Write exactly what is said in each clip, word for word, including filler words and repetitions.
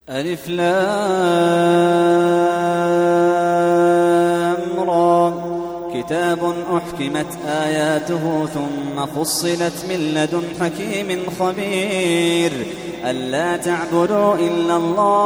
ألف لام را كتاب أحكمت آياته ثم فصلت من لدن حكيم خبير ألا تعبدوا إلا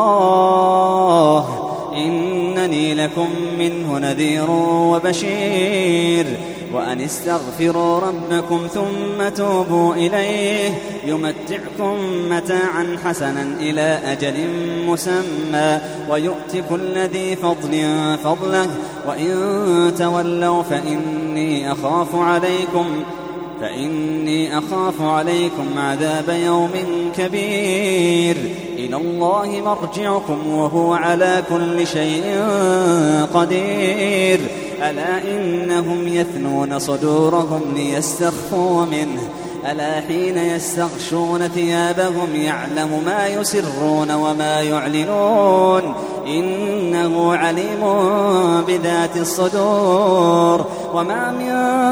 الله إنني لكم منه نذير وبشير وأن استغفروا ربكم ثم توبوا إليه يمتعكم متاعا حسنا إلى أجل مسمى ويؤت كل ذي فضل فضله وإن تولوا فإني أخاف عليكم فإني أخاف عليكم عذاب يوم كبير إلى الله مرجعكم وهو على كل شيء قدير ألا إنهم يثنون صدورهم ليستخفوا منه ألا حين يستغشون ثيابهم يعلم ما يسرون وما يعلنون إنه عليم بذات الصدور وما من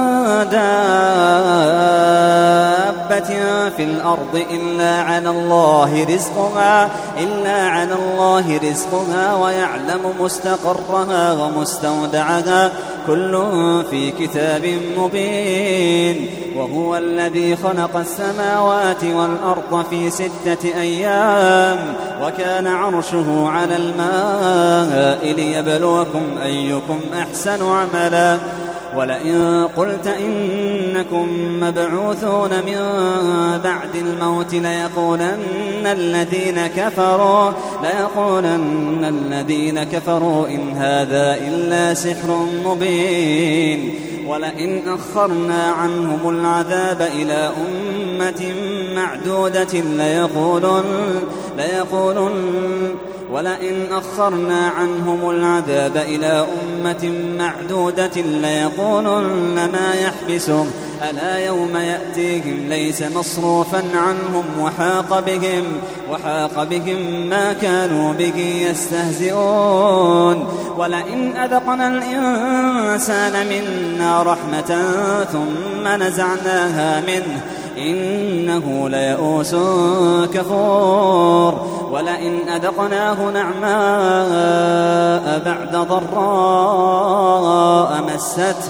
دابة في الأرض إلا على الله رزقها إلا على الله رزقها ويعلم مستقرها ومستودعها كل في كتاب مبين وهو الذي خلق السماوات والأرض في ستة أيام وكان عرشه على الماء ليبلوكم أيكم أحسن عملا ولئن قلت إنكم مبعوثون من بعد الموت ليقولن الذين كفروا ليقولن الذين كفروا إن هذا إلا سحر مبين ولئن أخرنا عنهم العذاب إلى أمة معدودة ليقولن ليقولن ولئن أخرنا عنهم العذاب إلى أمة معدودة ليقولن ما يحبسهم ألا يوم يأتيهم ليس مصروفا عنهم وحاق بهم وحاق بهم ما كانوا به يستهزئون ولئن أذقنا الإنسان منا رحمة ثم نزعناها منه إنه ليئوس كفور ولئن أذقناه نعماء بعد ضراء مسته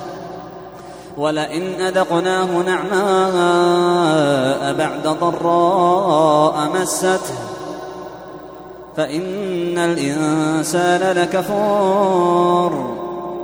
ولئن أذقناه نعماء بعد ضراء مسته فإن الإنسان لكفور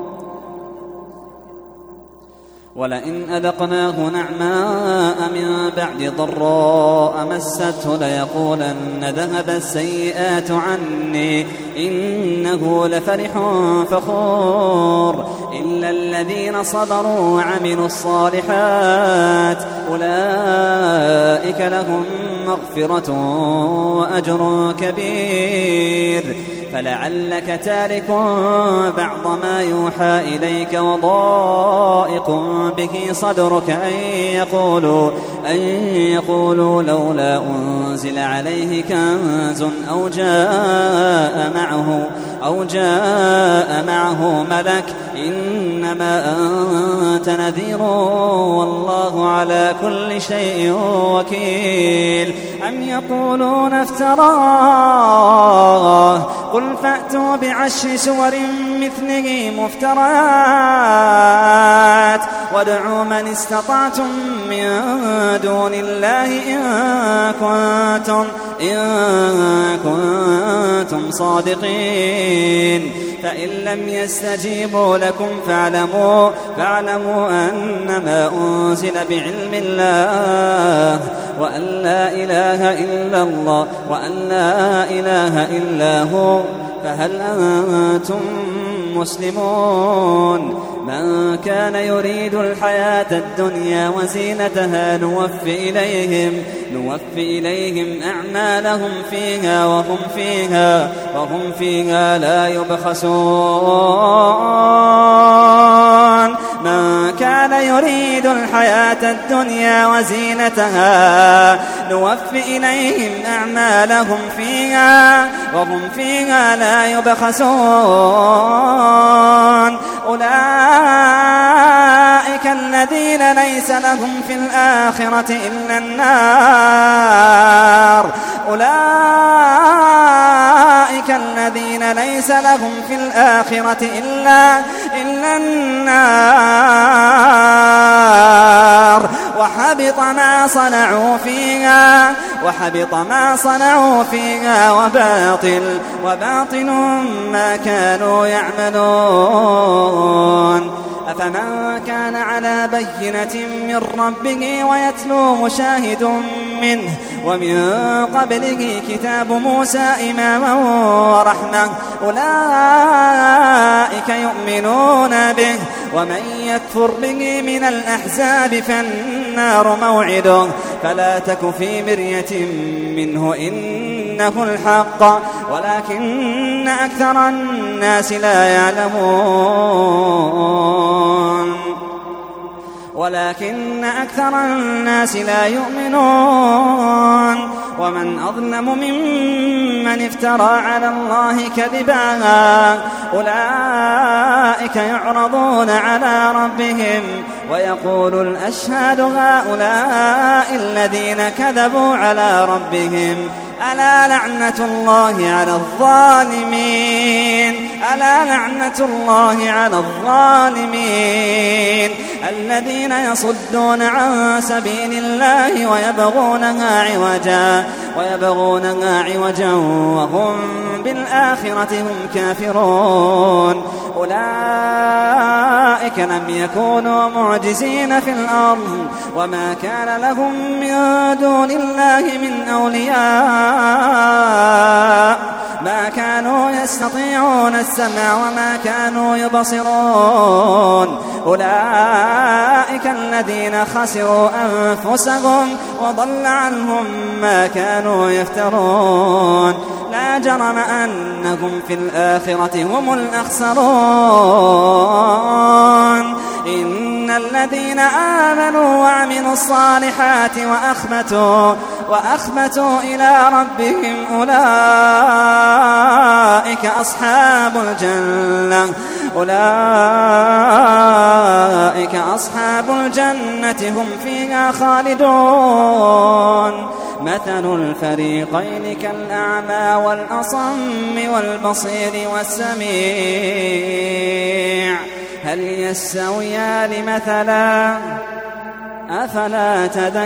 ولئن أذقناه نعماء من بعد ضراء مسته ليقولن ذهب السيئات عني إنه لفرح فخور إلا الذين صبروا وعملوا الصالحات أولئك لهم مغفرة وأجر كبير فلعلك تارك بعض ما يوحى إليك وضائق به صدرك أن يقولوا, أن يقولوا لولا أنزل عليه كنز أو جاء معه, أو جاء معه ملك إنما أنت نذير والله على كل شيء وكيل أم يقولون افتراه قل فأتوا بعشر سور مثله مفترات وادعوا من استطعتم من دون الله إن كنتم, إن كنتم صادقين فإن لم يستجيبوا لكم فاعلموا, فاعلموا أنما أنزل بعلم الله وأن لا إله إلا الله وأن لا إله إلا هو فهل أنتم مسلمون من كان يريد الحياة الدنيا وزينتها نوفي إليهم, نوفي إليهم أعمالهم فيها وهم فيها, وهم فيها لا يبخسون من كان يريد الحياة الدنيا وزينتها نوفي إليهم أعمالهم فيها وهم فيها لا يبخسون أولئك الذين ليس لهم في الآخرة إلا النار أولئك أولئك الذين ليس لهم في الآخرة إلا, إلا النار وحبط ما صنعوا فيها وحبط ما صنعوا فيها وباطل وباطل ما كانوا يعملون. أفمن كان على بينة من ربه ويتلو مشاهد منه ومن قبله كتاب موسى إماما ورحمة أولئك يؤمنون به ومن يكفر به من الأحزاب فالنار موعده فلا تك في مرية منه إنه الحق ولكن أكثر الناس لا يعلمون ولكن أكثر الناس لا يؤمنون. ومن أظلم ممن افترى على الله كذبا أولئك يعرضون على ربهم ويقول الأشهاد هؤلاء الذين كذبوا على ربهم ألا لعنة الله على الظالمين ألا لعنة الله على الظالمين الذين يصدون عن سبيل الله ويبغونها عوجا ويبغونها عوجا وهم بالآخرة هم كافرون. أولئك لم يكونوا معجزين في الأرض وما كان لهم من دون الله من أولياء ما كانوا يستطيعون السمع وما كانوا يبصرون. أولئك الذين خسروا أنفسهم وضل عنهم ما كانوا يفترون. لا جرم أنهم في الآخرة هم الأخسرون. إن الذين آمنوا وعملوا الصالحات وأخبتوا, وأخبتوا إلى ربهم أولئك أصحاب الجنة أولئك أصحاب الجنة هم فيها خالدون. مثل الفريقين كالأعمى والأصم والبصير والسميع هل يستويان مثلا أفلا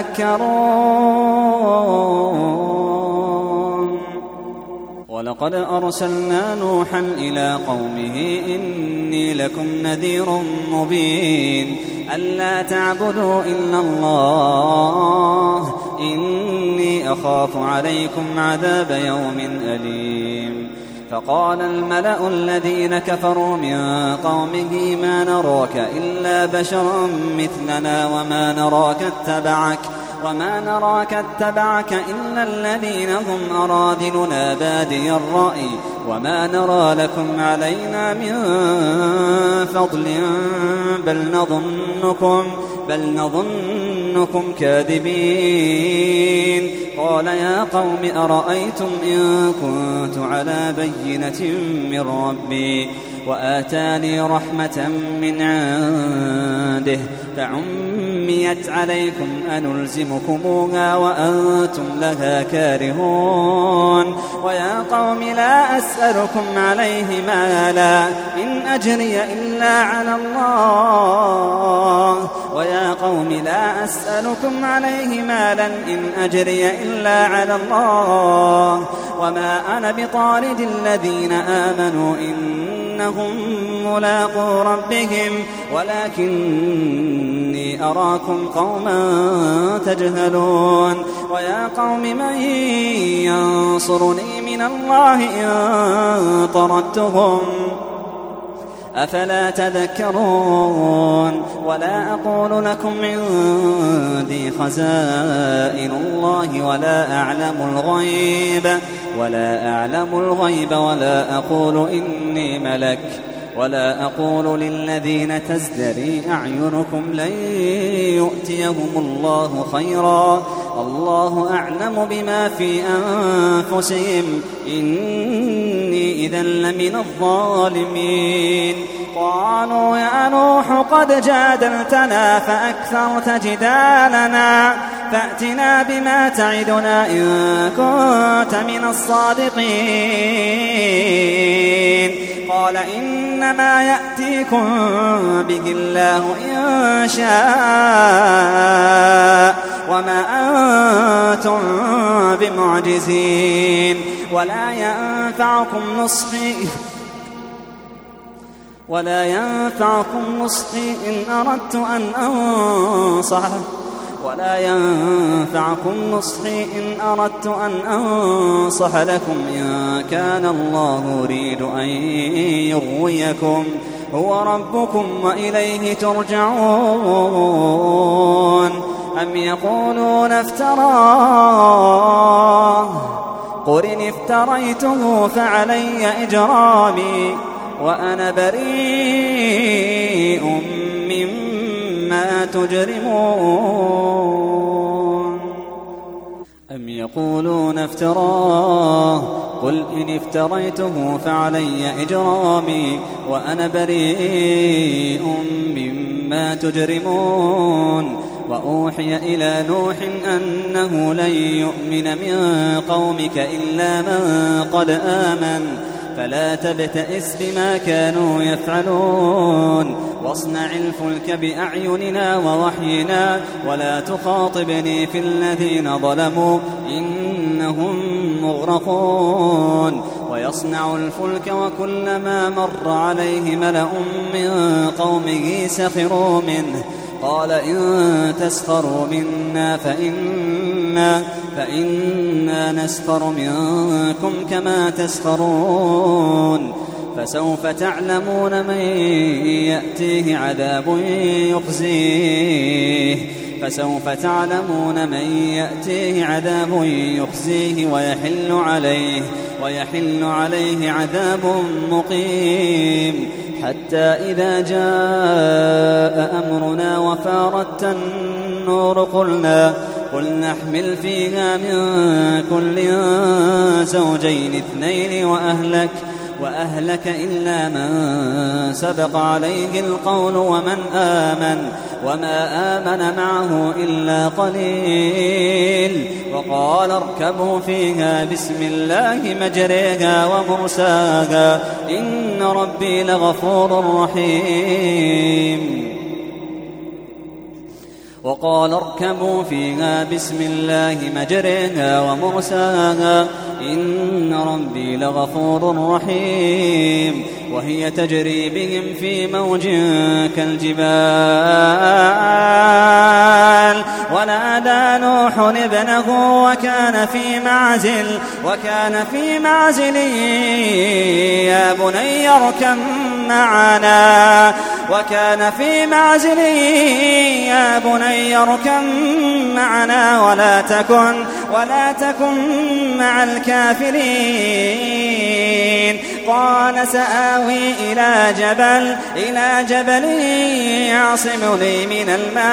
تذكرون. ولقد أرسلنا نوحا إلى قومه إني لكم نذير مبين ألا تعبدوا إلا الله إني أخاف عليكم عذاب يوم أليم. فقال الملأ الذين كفروا من قومه ما نراك إلا بشرا مثلنا وما نراك اتبعك وما نراك اتبعك إلا الذين هم أراذلنا بادي الرأي وما نرى لكم علينا من فضل بل نظنكم, بل نظنكم كاذبين. قال يا قوم أرأيتم إن كنت على بينة من ربي وآتاني رحمة من عنده فعميت عليكم أنلزمكموها وأنتم لها كارهون. ويا قوم لا أسألكم عليه مالا إن أجري إلا على الله ويا قوم لا أسألكم عليه مالا إن أجري إلا على الله وما أنا بطارد الذين آمنوا إنهم ملاقو ربهم ولكني أراكم قوما تجهلون. ويا قوم من ينصرني من الله إن طردتهم أفلا تذكرون. ولا أقول لكم عندي خزائن الله ولا أعلم الغيب ولا أعلم الغيب ولا أقول إني ملك ولا أقول للذين تزدري أعينكم لن يؤتيهم الله خيرا الله أعلم بما في أنفسهم إني إذا لمن الظالمين. قالوا يا نوح قد جادلتنا فأكثرت جدالنا فأتنا بما تعدنا إن كنت من الصادقين. قال إنما يأتيكم به الله إن شاء وما أنتم بمعجزين ولا ينفعكم نصحي ولا ينفعكم نصحي إن أردت أن أنصح ولا ينفعكم نصحي إن أردت أن أنصح لكم إن كان الله يريد أن يغويكم هو ربكم وإليه ترجعون أم يقولون افتراه قل إن افتريته فعلي إجرامي وأنا بريء مما تجرمون أم يقولون افتراه قل إن افتريته فعلي إجرامي وأنا بريء مما تجرمون وأوحي إلى نوح أنه لن يؤمن من قومك إلا من قد آمن فلا تبتئس بما كانوا يفعلون واصنع الفلك بأعيننا ووحينا ولا تخاطبني في الذين ظلموا إنهم مغرقون ويصنع الفلك وكلما مر عليه ملأ من قومه سخروا منه قال إن تسخروا منا فإنا, فإنا نسخر منكم كما تسخرون فسوف تعلمون من يأتيه عذاب يخزيه فسوف تعلمون من يأتيه عذاب يخزيه ويحل عليه ويحل عليه عذاب مقيم حتى إذا جاء أمرنا وفارت النور قلنا قل نحمل فيها من كل زوجين اثنين وأهلك وأهلك إلا من سبق عليه القول ومن آمن وما آمن معه إلا قليل وقال اركبوا فيها بسم الله مجريها ومرساها إن ربي لغفور رحيم وقال اركبوا فيها بسم الله مجريها ومرساها إن ربي لغفور رحيم وهي تجري بهم في موج كالجبال ونادى نوح ابنه وكان في معزل وكان في معزل يا بني اركب معنا وكان في معزل يا بني اركب معنا ولا تكن ولا تكن مع الكافرين قال سآوي إلى جبل إلى جبل يعصمني من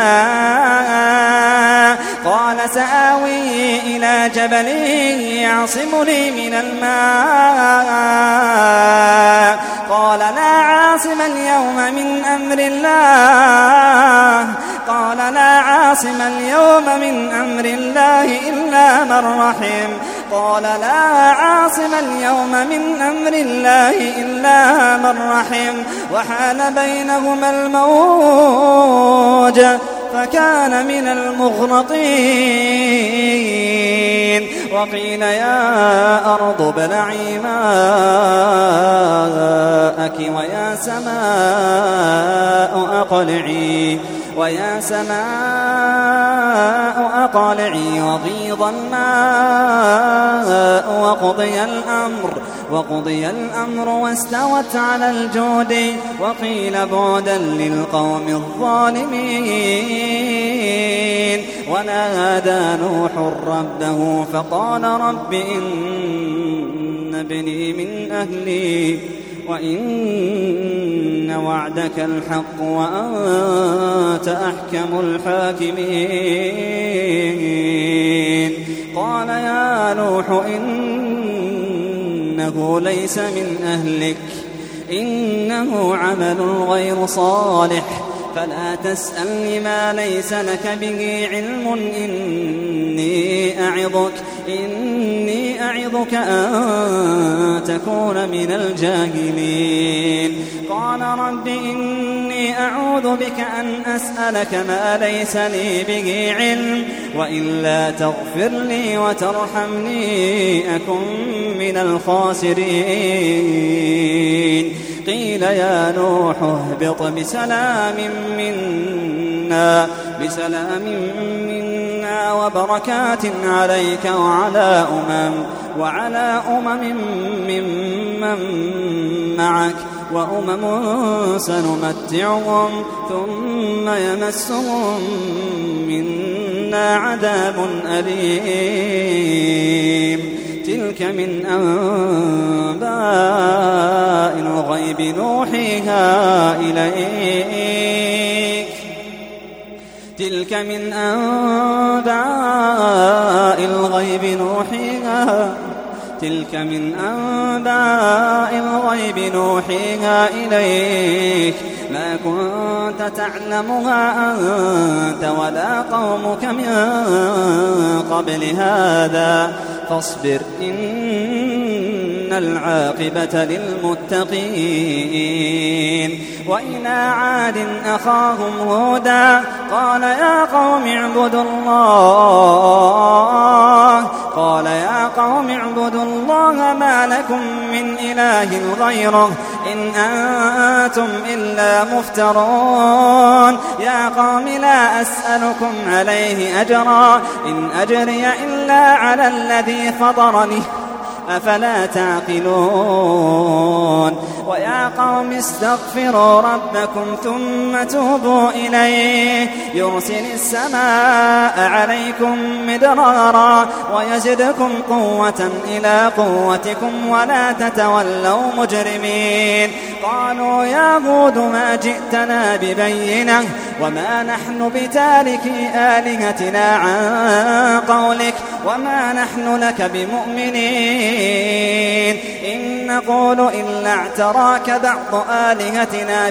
الماء قال سآوي إلى جبل يعصمني من الماء قال لا عاصم اليوم من أمر الله قال لا عاصم اليوم من أمر الله إلا من رحم قال لا عاصم اليوم من أمر الله إلا من رحم وحال بينهما الموج فكان من المغرقين وقيل يا أرض ابلعي ماءك ويا سماء أقلعي ويا سماء أقلعي وغيض الماء وقضي الأمر وقضي الأمر واستوت على الجود وقيل بعدا للقوم الظالمين ونادى نوح ربه فقال رب إن ابني من أهلي وإن وعدك الحق وأنت أحكم الحاكمين قال يا نوح إنه ليس من أهلك إنه عمل غير صالح فلا تسألني ما ليس لك به علم إني أعظك إني يعظك أن تكون من الجاهلين. قال رب إني أعوذ بك أن أسألك ما ليس لي به علم وإلا تغفر لي وترحمني أكن من الخاسرين. قيل يا نوح اهبط بسلام منا بسلام منا وبركات عليك وعلى أمم وعلى أمم ممن معك وأمم سنمتعهم ثم يمسهم منا عذاب أليم. تلك من أنباء الغيب نوحيها إليك تلك من أنباء الغيب نوحيها تلك من أنباء الغيب نوحيها إليك ما كنت تعلمها أنت ولا قومك من قبل هذا فاصبر إن العاقبة للمتقين. وإلى عاد أخاهم هودا قال يا قوم اعبدوا الله قال يا قوم اعبدوا الله ما لكم من إله غيره إن أنتم إلا مفترون. يا قوم لا أسألكم عليه أجرا إن أجري إلا على الذي فطرني أفلا تعقلون. ويا قوم استغفروا ربكم ثم توبوا إليه يرسل السماء عليكم مدرارا ويزدكم قوة إلى قوتكم ولا تتولوا مجرمين. قالوا يا هود ما جئتنا ببينة وما نحن بتاركي آلهتنا عن قولك وما نحن لك بمؤمنين إن نقول إلا اعتراك بعض آلهتنا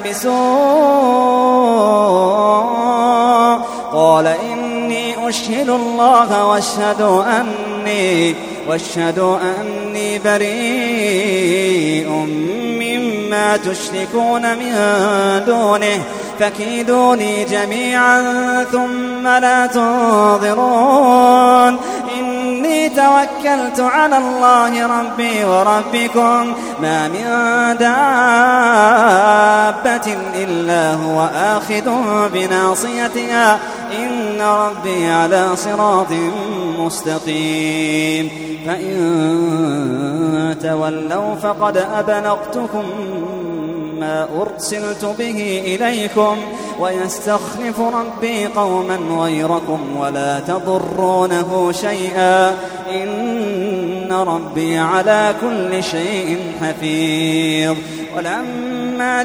بسوء. قال إني أشهد الله واشهدوا أني واشهدوا أني بريء مما تشركون من دونه فكيدوني جميعا ثم لا تنظرون. إني توكلت على الله ربي وربكم ما من دابة إلا هو آخذ بناصيتها إن ربي على صراط مستقيم. فإن تولوا فقد أبلغتكم ما أرسلت به إليكم ويستخلف ربي قوما غيركم ولا تضرونه شيئا إن ربي على كل شيء حفيظ. ولما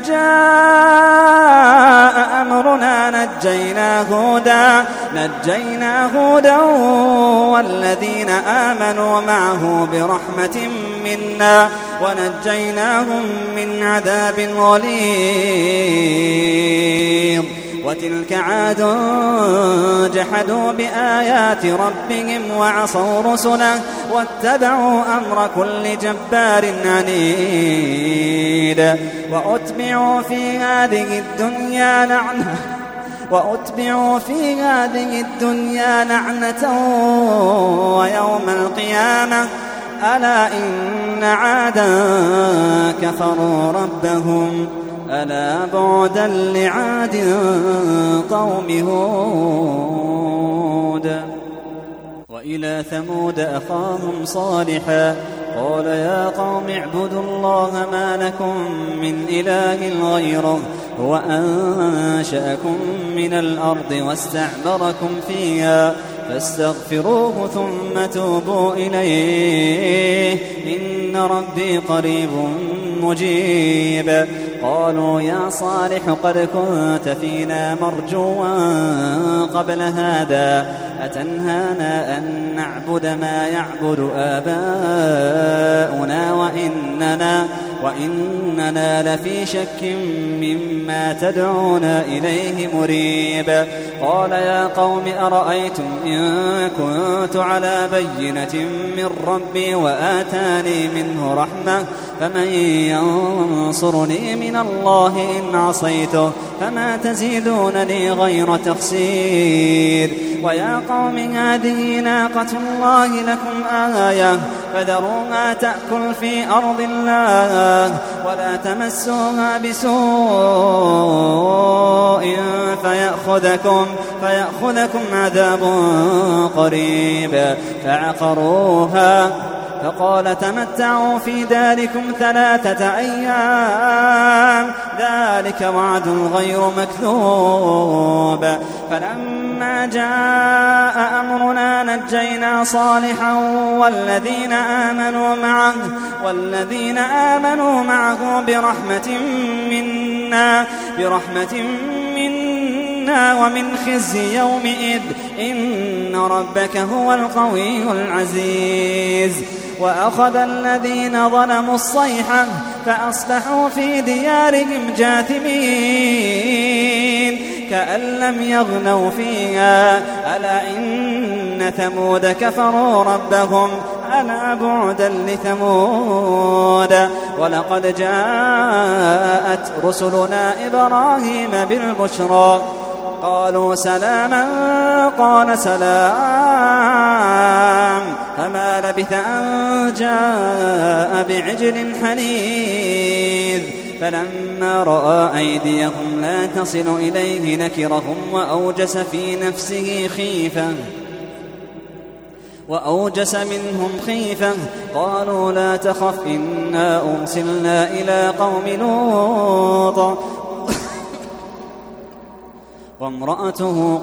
جاء أمرنا نجينا هودا نجينا هودا والذين آمنوا معه برحمة منا ونجيناهم من عذاب غليظ. وتلك عاد جحدوا بآيات ربهم وعصوا رسله واتبعوا أمر كل جبار عنيد. وأتبعوا في هذه الدنيا لعنة وأتبعوا في هذه الدنيا لعنة ويوم القيامة ألا إن عادا كفروا ربهم ألا بعدا لعاد قوم هود. وإلى ثمود أخاهم صالحا قال يا قوم اعبدوا الله ما لكم من إله غيره هو أنشأكم من الأرض واستعمركم فيها فاستغفروه ثم توبوا إليه إن ربي قريب مجيب. قالوا يا صالح قد كنت فينا مرجوا قبل هذا أتنهانا أن نعبد ما يعبد آباؤنا وإننا, وإننا لفي شك مما تدعونا إليه مريب. قال يا قوم أرأيتم إن كنت على بينة من ربي وآتاني منه رحمة فمن ينصرني من الله إن عصيته فما تزيدونني غير تخسير. ويا قوم هذه ناقة الله لكم آية فذروها تأكل في أرض الله ولا تمسوها بسوء فيأخذكم, فيأخذكم عذاب قريب. فعقروها فقال تمتعوا في داركم ثلاثة أيام ذلك وعد غير مكذوب. فلما جاء أمرنا نجينا صالحا والذين آمنوا معه, والذين آمنوا معه برحمة منا, برحمة منا ومن خزي يومئذ إن ربك هو القوي العزيز. وأخذ الذين ظلموا الصيحة فأصبحوا في ديارهم جاثمين كأن لم يغنوا فيها ألا إن ثمود كفروا ربهم ألا بعدا لثمود. ولقد جاءت رسلنا إبراهيم بالبشرى قالوا سلاما قال سلام فما لبث أن جاء بعجل حنيذ. فلما رأى أيديهم لا تصل إليه نكرهم وأوجس في نفسه خيفة وأوجس منهم خيفة قالوا لا تخف إنا أرسلنا إلى قوم لوط وامرأته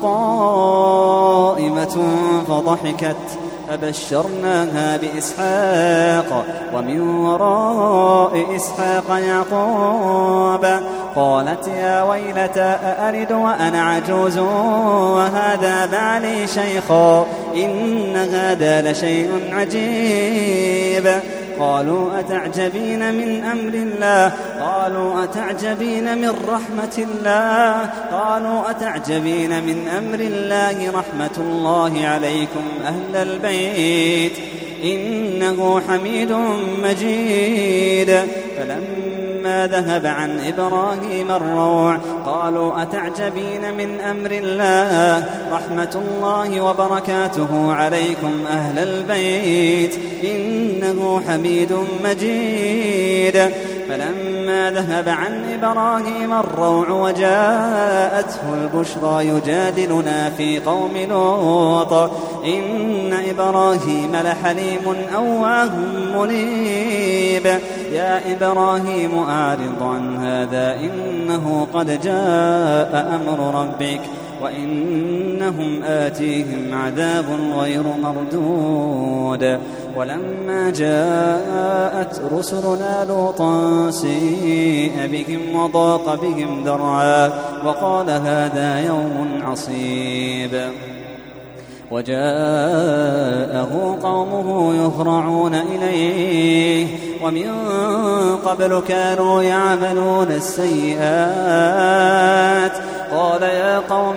قائمة فضحكت فبشرناها بإسحاق ومن وراء إسحاق يعقوب. قالت يا ويلتى أألد وأنا عجوز وهذا بعلي شيخا إن هذا لشيء عجيب. قالوا أتعجبين من أمر الله قالوا أتعجبين من رحمة الله قالوا أتعجبين من أمر الله رحمة الله عليكم أهل البيت إنه حميد مجيد. فلما ذهب عن إبراهيم الروع قالوا أتعجبين من أمر الله رحمة الله وبركاته عليكم أهل البيت إنه حميد مجيد. فلما ذهب عن إبراهيم الروع وجاءته البشرى يجادلنا في قوم لوط إن إبراهيم لحليم أواه منيب. يا إبراهيم أعرض عن هذا إنه قد جاء أمر ربك وإنهم آتيهم عذاب غير مردود. ولما جاءت رسلنا لوطا سيء بهم وضاق بهم ذرعا وقال هذا يوم عصيب. وجاءه قومه يهرعون إليه ومن قبل كانوا يعملون السيئات. قال يا قوم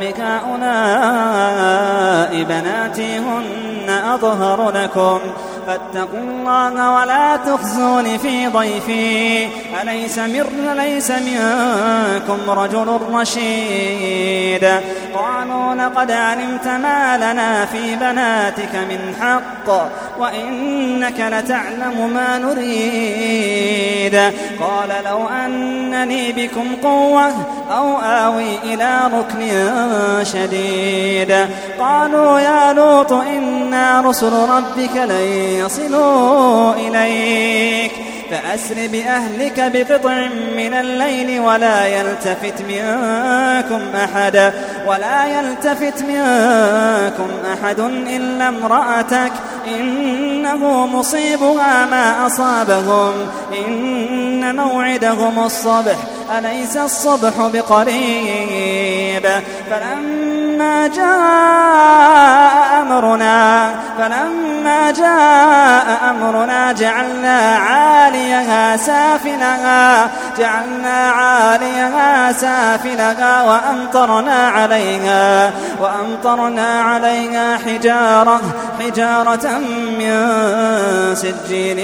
هؤلاء بناتي هن أطهر لكم فاتقوا الله ولا تخزون في ضيفي أليس ليس منكم رجل رشيد. قالوا لقد علمت ما لنا في بناتك من حق وإنك لتعلم ما نريد. قال لو أنني بكم قوة أو آوي إلى ركن شديد. قالوا يا لوط إنا رسل ربك لن يصلوا إليك فأسر بأهلك بقطع من الليل ولا يلتفت منكم أحد ولا يلتفت منكم أحد إلا امرأتك إنه مصيبها ما أصابهم إن موعدهم الصبح أليس الصبح بقريب. فلما فلما جاء أمرنا فلما جاء أمرنا جعلنا عاليها سافلها جعلنا عاليها سافلها وأمطرنا عليها وأمطرنا عليها حجارة حجارة من سجيل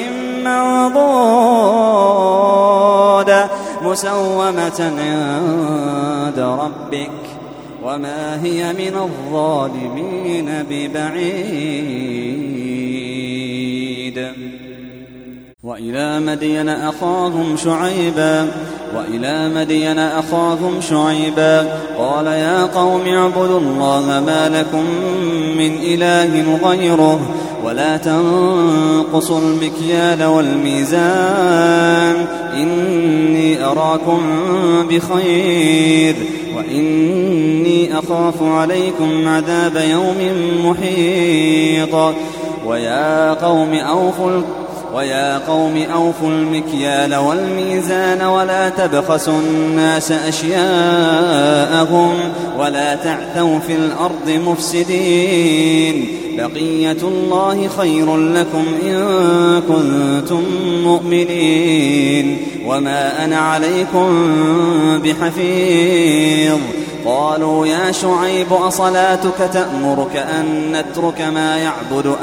منضود مسومة عند ربك وما هي من الظالمين ببعيد. وإلى مدين أخاهم شعيبا وإلى مدين أخاهم شعيبا قال يا قوم اعبدوا الله ما لكم من إله غيره ولا تنقصوا المكيال والميزان إني أراكم بخير وإني أخاف عليكم عذاب يوم محيط. ويا قوم أوفوا ويا قوم أوفوا المكيال والميزان ولا تبخسوا الناس أشياءهم ولا تعثوا في الأرض مفسدين بقية الله خير لكم إن كنتم مؤمنين وما أنا عليكم بحفيظ. قالوا يا شعيب أصلاتك تأمرك أن نترك ما يعبد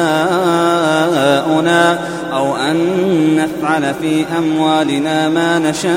آباؤنا أو أن نفعل في أموالنا ما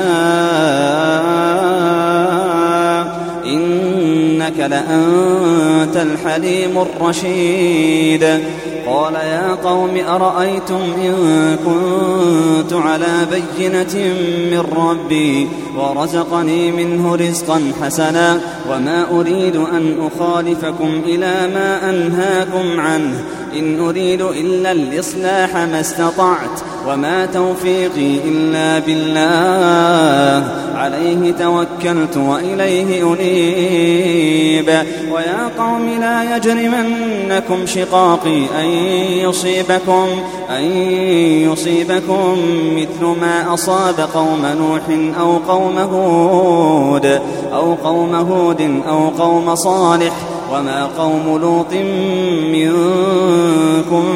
نشاء إنك لأنت الحليم الرشيد. قال يا قوم أرأيتم إن كنت على بينة من ربي ورزقني منه رزقا حسنا وما أريد أن أخالفكم إلى ما أنهاكم عنه إن أريد إلا الإصلاح ما استطعت وما توفيقي إلا بالله عليه توكلت وإليه أنيب. ويا قوم لا يجرمنكم شقاقي أن يصيبكم أن يصيبكم مثل ما أصاب قوم نوح أو قوم هود أو قوم هود أو قوم صالح وما قوم لوط منكم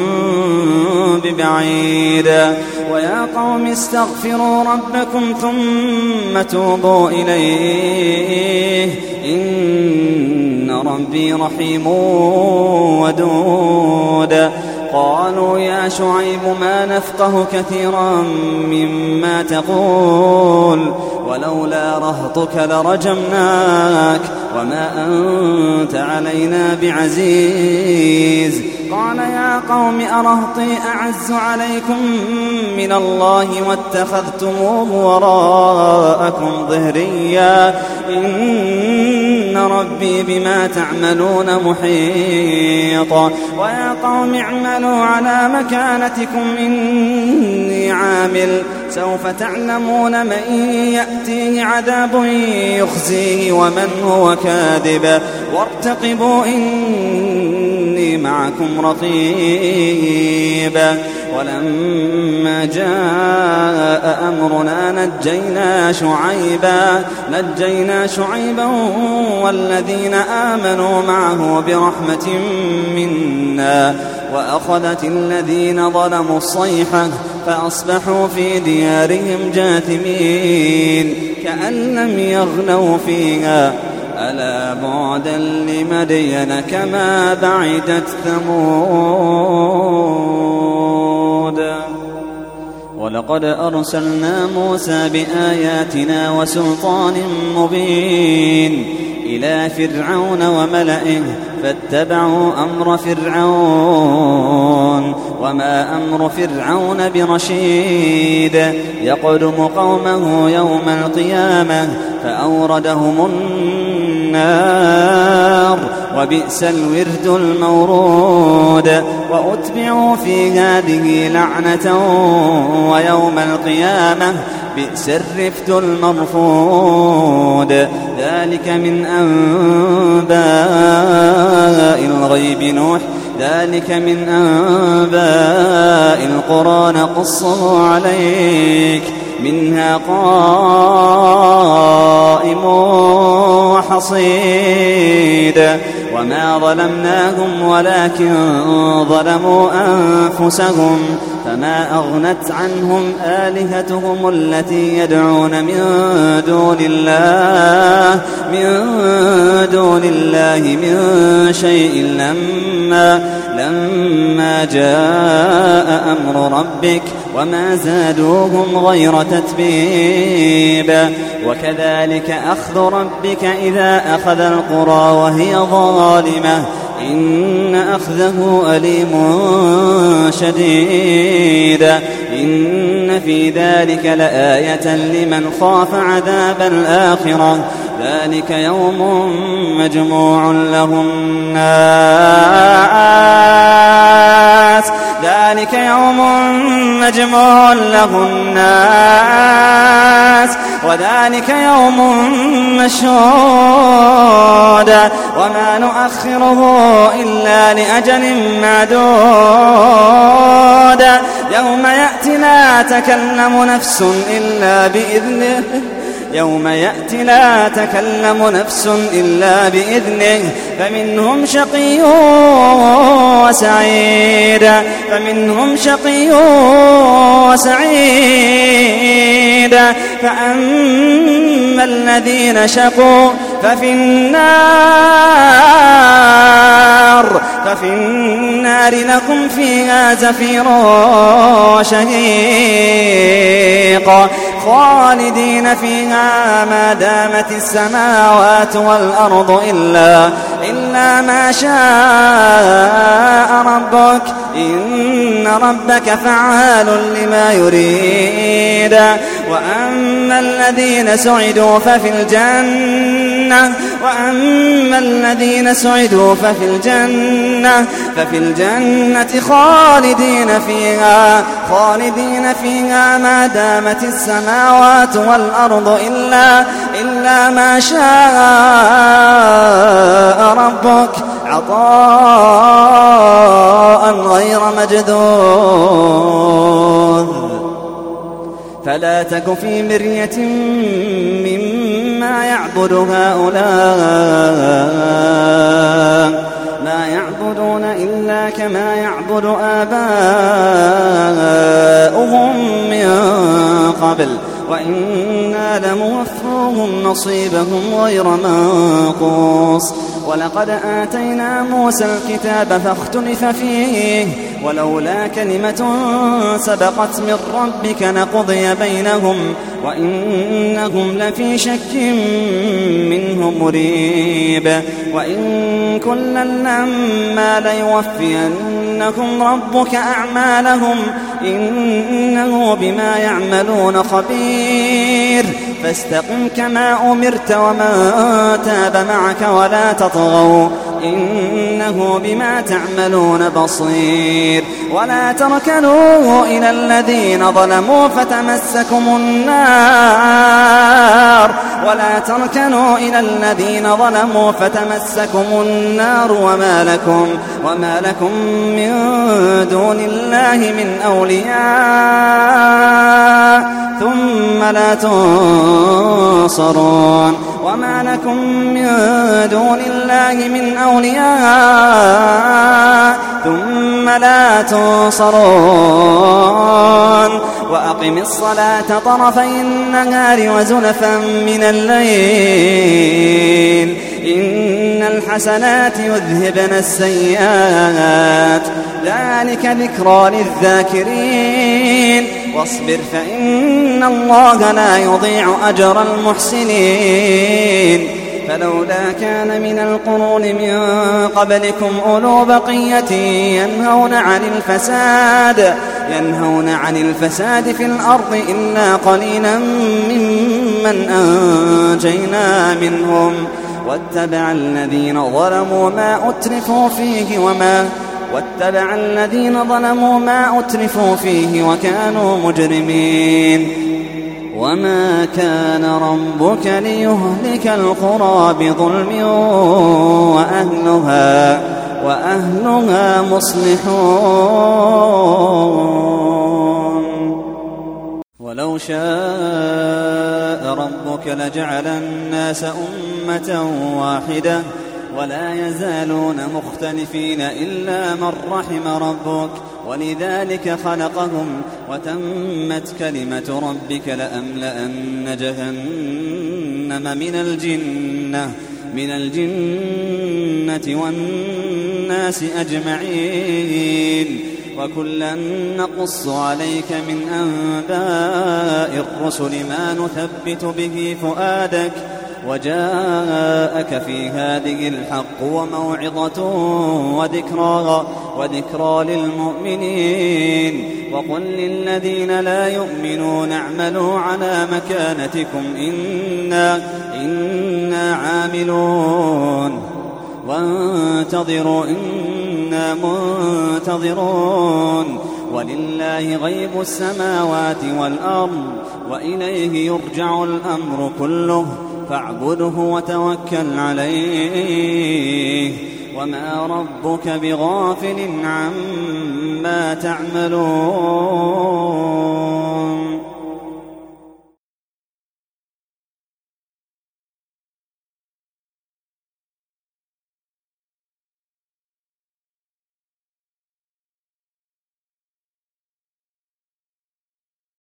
ببعيد. ويا قوم استغفروا ربكم ثم توبوا إليه إن ربي رحيم ودود. قالوا يا شعيب ما نفقه كثيرا مما تقول ولولا رهطك لرجمناك وما أنت علينا بعزيز. قال يا قوم أرهطي أعز عليكم من الله واتخذتموه وراءكم ظهريا إن ربي بما تعملون محيط. ويا قوم اعملوا على مكانتكم إني عامل سوف تعلمون من يأتيه عذاب يخزيه ومن هو كاذب وارتقبوا إني معكم رقيب. ولما جاء أمرنا نجينا شعيبا نجينا شعيبا والذين آمنوا معه برحمة منا وأخذت الذين ظلموا الصيحة فأصبحوا في ديارهم جاثمين كأن لم يغنوا فيها ألا بعدا لمدين كما بعدت ثمود. ولقد أرسلنا موسى بآياتنا وسلطان مبين إلى فرعون وملئه فاتبعوا أمر فرعون وما أمر فرعون برشيد يقدم قومه يوم القيامة فأوردهم النار وبئس الورد المورود. وأتبعوا في هذه لعنة ويوم القيامة بئس الرفد المرفود. ذلك من أنباء الغيب نوح ذلك من أنباء القرى نقصه عليك منها قائم وحصيد. وما ظلمناهم ولكن ظلموا أنفسهم فما أغنت عنهم آلهتهم التي يدعون من دون الله من دون الله من شيء لما لما جاء أمر ربك وما زادوهم غير تتبيب وكذلك أخذ ربك إذا أخذ القرى وهي ظالمة إن أخذه أليم شديد إن في ذلك لآية لمن خاف عذاب الآخرة ذلك يوم مجموع له الناس ذلك يوم مجموع له الناس وذلك يوم مشهود وما نؤخره إلا لأجل معدود يوم يأتي لا تكلم نفس إلا بإذنه يوم يأتي لا تكلم نفس إلا بإذنه فمنهم شقي وسعيد فمنهم شقي وسعيد فأما الذين شقوا ففي النار ففي النار لكم فيها زفير وشهيق خالدين فيها ما دامت السماوات والأرض إلا, إلا ما شاء ربك إن ربك فعال لما يريد وأما الذين سعدوا ففي الجنة وأما الذين سعدوا ففي الجنة ففي الجنة خالدين فيها خالدين فيها ما دامت السماوات والأرض إلا, إلا ما شاء ربك عطاء غير مجذوذ فلا تك في مرية مما يعبد هؤلاء ما يعبدون إلا كما يعبد آباؤهم من قبل وإنا لموفوهم نصيبهم غير منقوص ولقد آتينا موسى الكتاب فاختلف فيه ولولا كلمة سبقت من ربك لقضي بينهم وإنهم لفي شك منه مريب وإن كلا لما ليوفينهم ربك أعمالهم إنه بما يعملون خبير فاستقم كما أمرت ومن تاب معك ولا تطغوا إنه بما تعملون بصير ولا تركنوا إلى الذين ظلموا فتمسكم النار ولا تركنوا إلى الذين ظلموا فتمسكم النار وما لكم وما لكم من دون الله من أولياء ثم لا تنصرون وما لكم من دون الله من أولياء ثم لا تنصرون وأقم الصلاة طرفي النهار وزلفا من الليل إن الحسنات يذهبن السيئات ذلك ذكرى للذاكرين واصبر فإن الله لا يضيع أجر المحسنين فلولا كان من القرون من قبلكم أولو بقية ينهون عن الفساد ينهون عن الفساد في الأرض إلا قليلا ممن أنجينا منهم واتبع الذين ظلموا ما أترفوا فيه وما واتبع الذين ظلموا ما أترفوا فيه وكانوا مجرمين وما كان ربك ليهلك القرى بظلم وأهلها وأهلها مصلحون ولو شاء ربك لجعل الناس أمة واحدة ولا يزالون مختلفين إلا من رحم ربك ولذلك خلقهم وتمت كلمة ربك لأملأن جهنم من الجنة من الجنة والناس أجمعين وكلا نقص عليك من أنباء الرسل ما نثبت به فؤادك وجاءك في هذه الحق وموعظة وذكرى, وذكرى للمؤمنين وقل للذين لا يؤمنون اعملوا على مكانتكم إنا, إنا عاملون وانتظروا إنا منتظرون ولله غيب السماوات والأرض وإليه يرجع الأمر كله فاعبده وتوكل عليه وما ربك بغافل عما تعملون.